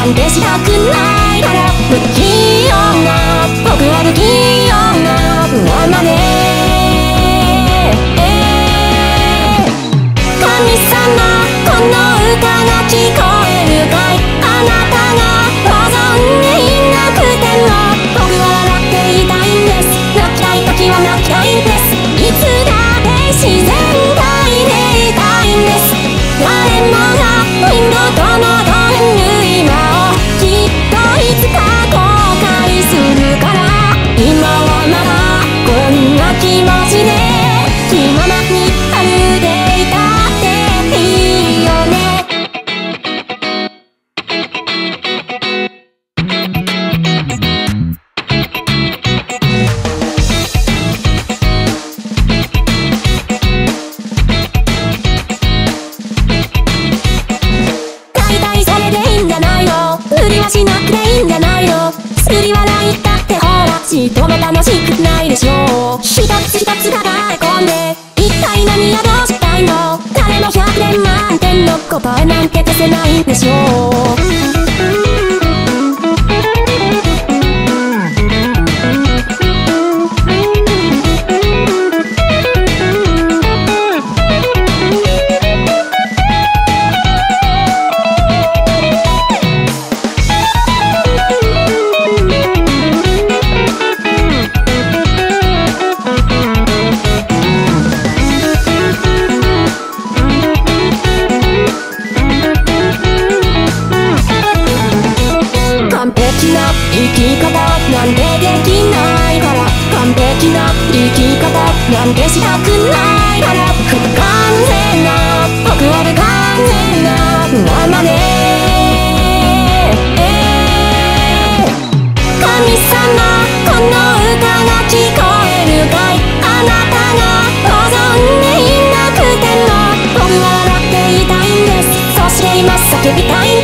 なんてしたくないから。不器用な僕は不器用なままで、神様この歌が聞こえるかい。あなたが望んでいなくても僕は笑っていたいんです。泣きたい時は泣きたいんです。いつだって自然体でいたいんです。誰もがウィンドと戻る今をきっといつか後悔するから。今はまだこんな気持ちで気ままに歩いていたっていいよね。大体それでいいんじゃないの。無理はしなくていいんじゃないの。作り笑いったってほらちっとも楽しくないでしょう。一つ一つ抱え込んで一体何がどうしたいの。誰も100点満点の答えなんて出せないんでしょう。完璧な生き方なんてできないから。完璧な生き方なんてしたくないから。不完全な僕は不完全なままで、神様この歌が聞こえるかい。あなたが望んでいなくても僕は笑っていたいんです。そして今叫びたい